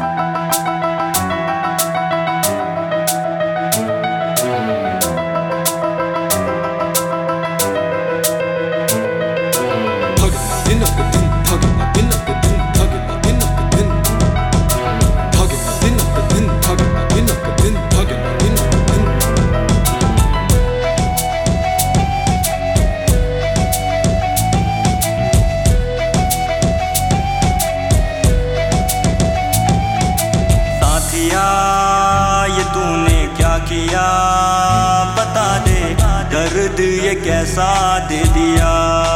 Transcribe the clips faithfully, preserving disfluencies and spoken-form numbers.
ये तूने क्या किया बता दे, दर्द ये कैसा दे दिया।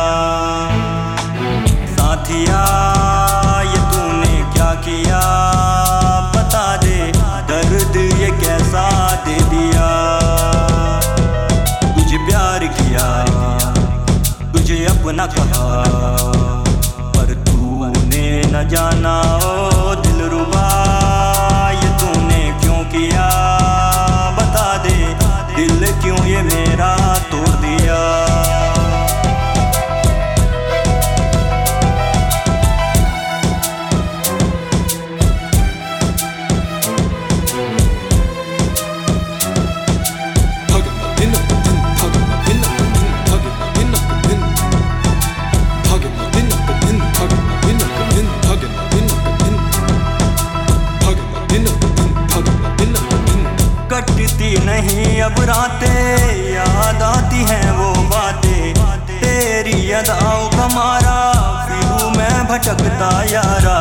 साथिया ये तूने क्या किया बता दे, दर्द ये कैसा दे दिया। तुझे प्यार किया तुझे अपना कहा, पर तूने न जाना ओ दिलरुबा किया। बता दे दिल क्यों ये मेरा तोड़ दिया। कटती नहीं अब रातें, याद आती हैं वो बातें, तेरी अदाओं का मारा फिर मैं भटकता यारा।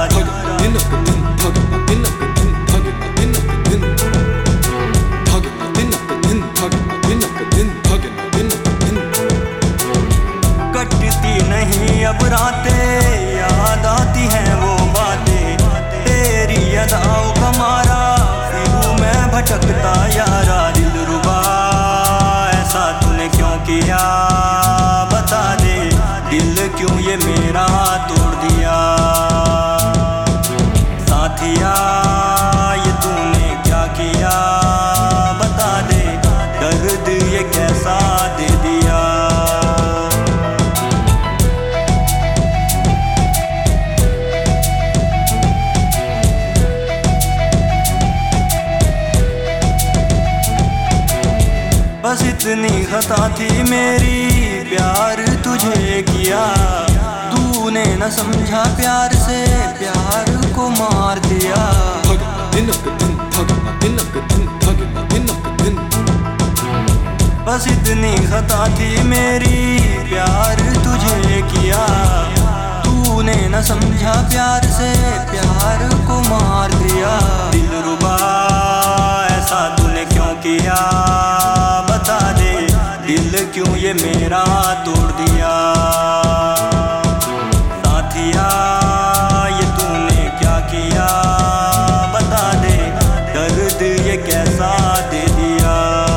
कटती नहीं अब रातें, याद आती हैं वो बातें, तेरी अदाओं का मारा भटकता यारा। दिलरुबा ऐसा तूने क्यों किया बता दे, दिल क्यों ये मेरा तोड़ दिया। साथिया ये तूने क्या किया बता दे, दर्द ये कैसा दे दिया। बस इतनी खता थी मेरी, प्यार तुझे किया, तूने न समझा प्यार से प्यार को मार दिया। बस इतनी खता थी मेरी, प्यार तुझे किया, तूने न समझा प्यार से प्यार को मार दिया। दिलरुबा ऐसा तूने क्यों किया बता दे, दिल क्यों ये मेरा तोड़ दिया। साथिया ये तूने क्या किया बता दे, दर्द ये कैसा दे दिया।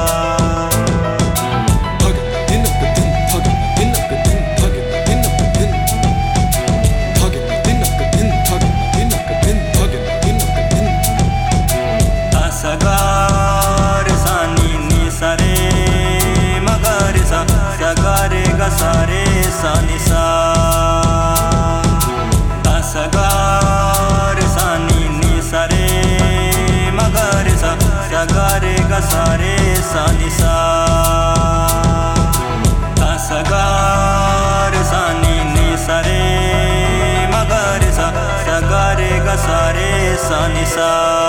सारे सानी सा सगार सानी नी सरे मगर सा सगारे गा सारे सानी सा सगार सानी नी सरे मगर सा सगारे गा सारे सानी सा।